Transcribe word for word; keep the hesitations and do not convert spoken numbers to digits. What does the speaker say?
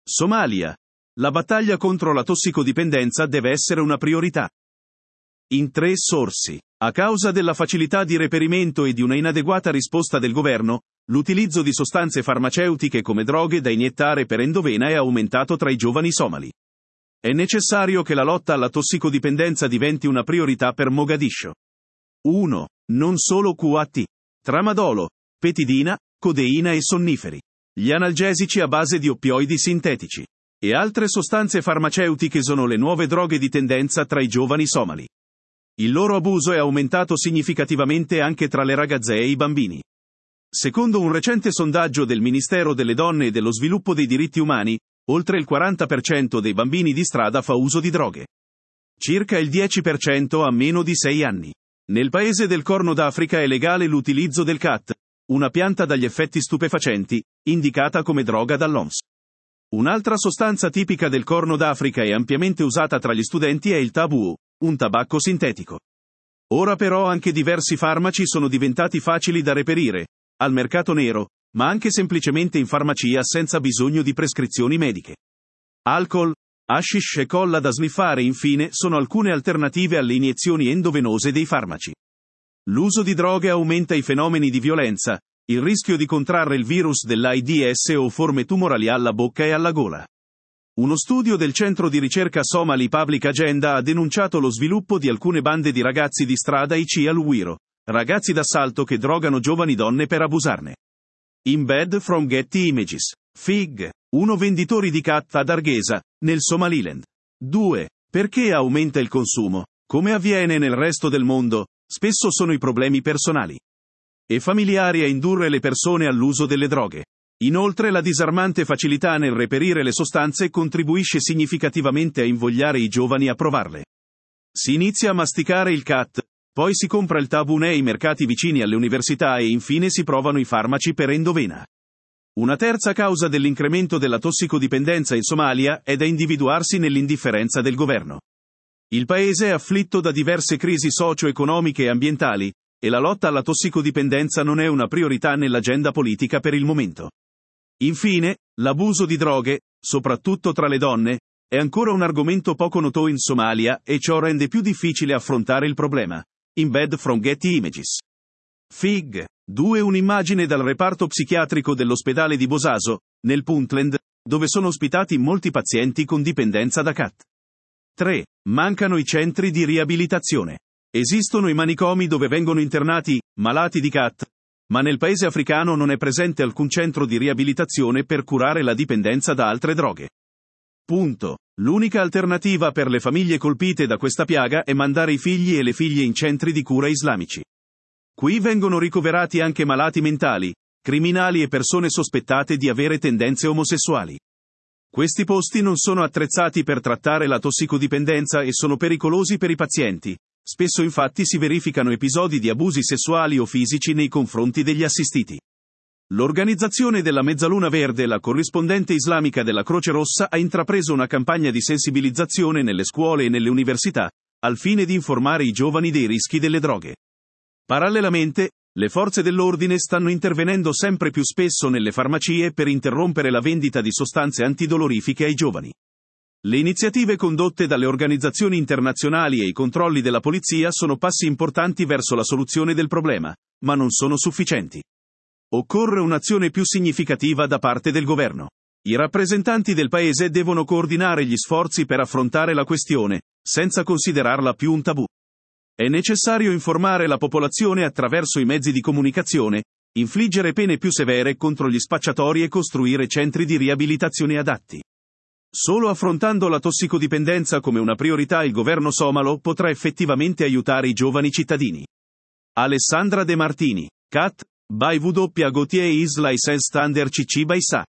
Somalia. La battaglia contro la tossicodipendenza deve essere una priorità. In tre sorsi. A causa della facilità di reperimento e di una inadeguata risposta del governo, l'utilizzo di sostanze farmaceutiche come droghe da iniettare per endovena è aumentato tra i giovani somali. È necessario che la lotta alla tossicodipendenza diventi una priorità per Mogadiscio. uno. Non solo Q A T. Tramadolo, petidina, codeina e sonniferi. Gli analgesici a base di oppioidi sintetici. E altre sostanze farmaceutiche sono le nuove droghe di tendenza tra i giovani somali. Il loro abuso è aumentato significativamente anche tra le ragazze e i bambini. Secondo un recente sondaggio del Ministero delle Donne e dello Sviluppo dei Diritti Umani, oltre il quaranta per cento dei bambini di strada fa uso di droghe. Circa il dieci per cento ha meno di sei anni. Nel paese del Corno d'Africa è legale l'utilizzo del khat, una pianta dagli effetti stupefacenti, indicata come droga dall'O M S. Un'altra sostanza tipica del Corno d'Africa e ampiamente usata tra gli studenti è il tabù, un tabacco sintetico. Ora però anche diversi farmaci sono diventati facili da reperire, al mercato nero, ma anche semplicemente in farmacia senza bisogno di prescrizioni mediche. Alcol, hashish e colla da sniffare infine sono alcune alternative alle iniezioni endovenose dei farmaci. L'uso di droghe aumenta i fenomeni di violenza, il rischio di contrarre il virus dell'AIDS o forme tumorali alla bocca e alla gola. Uno studio del centro di ricerca Somali Public Agenda ha denunciato lo sviluppo di alcune bande di ragazzi di strada I C al-Wiro, ragazzi d'assalto che drogano giovani donne per abusarne. Embed from Getty Images. Fig. uno Venditori di khat ad Hargeisa, nel Somaliland. due Perché aumenta il consumo? Come avviene nel resto del mondo, spesso sono i problemi personali e familiari a indurre le persone all'uso delle droghe. Inoltre la disarmante facilità nel reperire le sostanze contribuisce significativamente a invogliare i giovani a provarle. Si inizia a masticare il khat, poi si compra il tabù nei mercati vicini alle università e infine si provano i farmaci per endovena. Una terza causa dell'incremento della tossicodipendenza in Somalia è da individuarsi nell'indifferenza del governo. Il paese è afflitto da diverse crisi socio-economiche e ambientali, e la lotta alla tossicodipendenza non è una priorità nell'agenda politica per il momento. Infine, l'abuso di droghe, soprattutto tra le donne, è ancora un argomento poco noto in Somalia e ciò rende più difficile affrontare il problema. Embed from Getty Images. Fig. due Un'immagine dal reparto psichiatrico dell'ospedale di Bosaso, nel Puntland, dove sono ospitati molti pazienti con dipendenza da khat. tre Mancano i centri di riabilitazione. Esistono i manicomi dove vengono internati malati di khat, ma nel paese africano non è presente alcun centro di riabilitazione per curare la dipendenza da altre droghe. Punto. L'unica alternativa per le famiglie colpite da questa piaga è mandare i figli e le figlie in centri di cura islamici. Qui vengono ricoverati anche malati mentali, criminali e persone sospettate di avere tendenze omosessuali. Questi posti non sono attrezzati per trattare la tossicodipendenza e sono pericolosi per i pazienti. Spesso infatti si verificano episodi di abusi sessuali o fisici nei confronti degli assistiti. L'organizzazione della Mezzaluna Verde, la corrispondente islamica della Croce Rossa, ha intrapreso una campagna di sensibilizzazione nelle scuole e nelle università, al fine di informare i giovani dei rischi delle droghe. Parallelamente, le forze dell'ordine stanno intervenendo sempre più spesso nelle farmacie per interrompere la vendita di sostanze antidolorifiche ai giovani. Le iniziative condotte dalle organizzazioni internazionali e i controlli della polizia sono passi importanti verso la soluzione del problema, ma non sono sufficienti. Occorre un'azione più significativa da parte del governo. I rappresentanti del paese devono coordinare gli sforzi per affrontare la questione, senza considerarla più un tabù. È necessario informare la popolazione attraverso i mezzi di comunicazione, infliggere pene più severe contro gli spacciatori e costruire centri di riabilitazione adatti. Solo affrontando la tossicodipendenza come una priorità il governo somalo potrà effettivamente aiutare i giovani cittadini. Alessandra De Martini, Cat, by W Gautier is licensed under C C by S A.